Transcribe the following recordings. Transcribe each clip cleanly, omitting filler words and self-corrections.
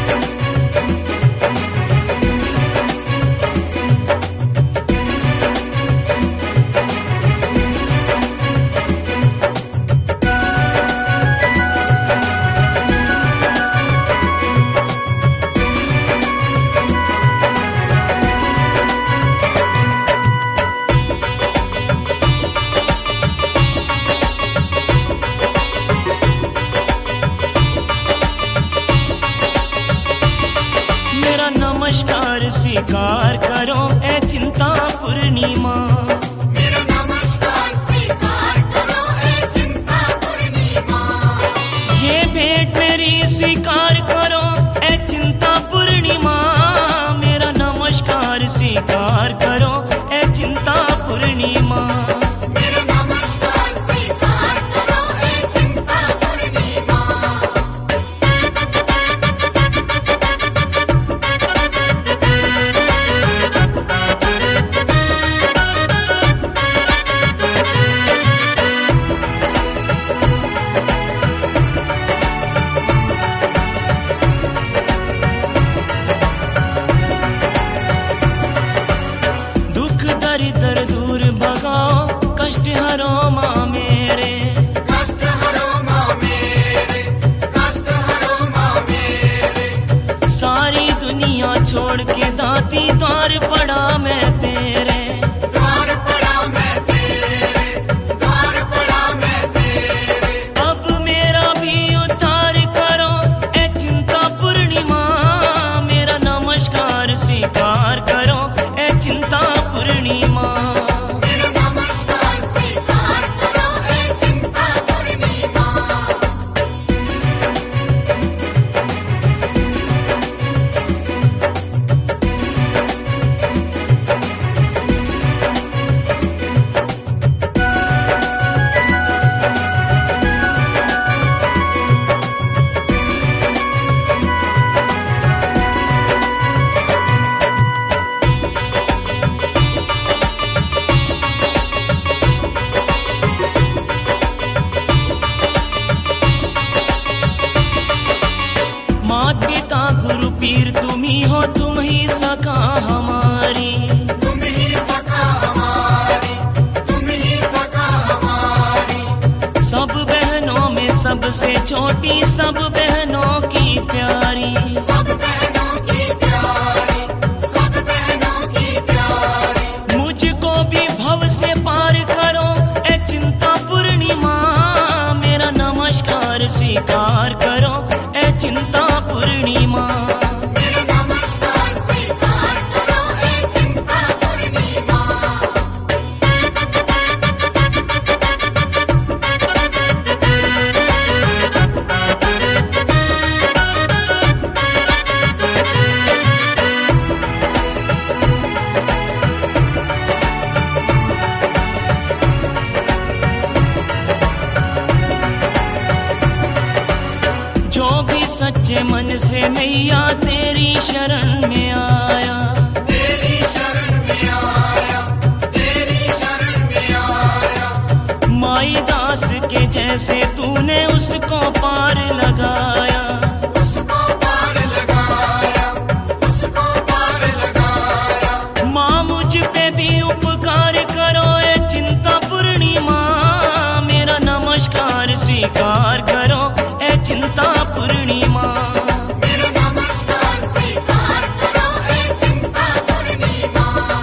नमस्कार स्वीकार करो ए चिंता पूर्णिमा। मेरा नमस्कार स्वीकार करो ए चिंता पूर्णिमा। ये भेंट मेरी स्वीकार करो ए चिंता पूर्णिमा। मेरा नमस्कार स्वीकार करो ए चिंता पूर्णिमा। मेरा नमस्कार स्वीकार करो ए चिंता पूर्णिमा। दर दूर भगाओ कष्ट हरो माँ मेरे। कष्ट हरो माँ मेरे, कष्ट हरो माँ मेरे। सारी दुनिया छोड़ के दाती द्वार पड़ा मैं तेरे। द्वार पड़ा मैं तेरे, द्वार पड़ा मैं तेरे। अब मेरा भी उद्धार करो ए चिंता पूर्णिमा। मेरा नमस्कार स्वीकार करो ए चिंता पूर्णिमा। मेरा नमस्कार स्वीकार करो ए चिंता पूर्णिमा। मात पिता गुरु पीर तुम ही हो, तुम ही सखा हमारी। तुम ही सखा हमारी, तुम ही सखा हमारी। सब बहनों में सबसे छोटी, सब बहनों की प्यारी। सब बहनों की प्यारी, सब बहनों की प्यारी। मुझको भी भव से पार करो ए चिंता पूर्णिमा। मेरा नमस्कार स्वीकार करो ए चिंता पूर्णिमा। मेरा नमस्कार स्वीकार करो ए चिंता पूर्णिमा। जो भी सच्चे मन से मैया तेरी शरण में आया। तेरी शरण में आया, तेरी शरण में आया। माई दास के जैसे तूने उसको पार लगाया। उसको पार लगाया, उसको पार लगाया। माँ मुझ पे भी उपकार करो ए चिंता पूर्णिमा। मेरा नमस्कार स्वीकार करो ए चिंता पूर्णिमा। मेरा नमस्कार स्वीकार करो ए चिंता पूर्णिमा।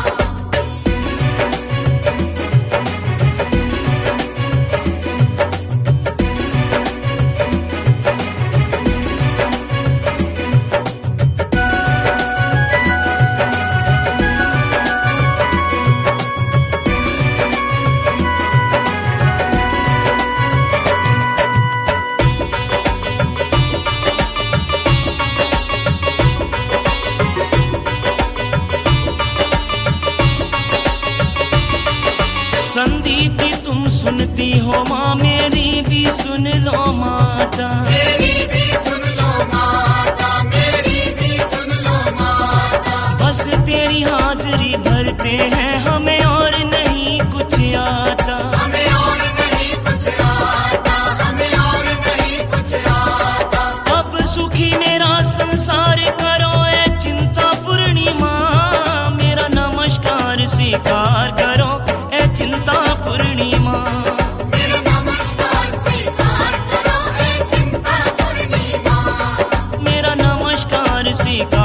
संदीप तुम सुनती हो माँ, मेरी भी सुन लो माता। मेरी भी सुन लो माता, मेरी भी सुन लो माता। बस तेरी हाजिरी भरते हैं, हमें और नहीं कुछ आता। हमें और नहीं कुछ आता, हमें और नहीं कुछ आता। अब सुखी मेरा संग संसार करो ए चिंता पूर्णिमा, मेरा नमस्कार स्वीकार करो ए चिंता पूर्णिमा। मेरा नमस्कार स्वीकार करो ए चिंता पूर्णिमा। मेरा नमस्कार स्वीकार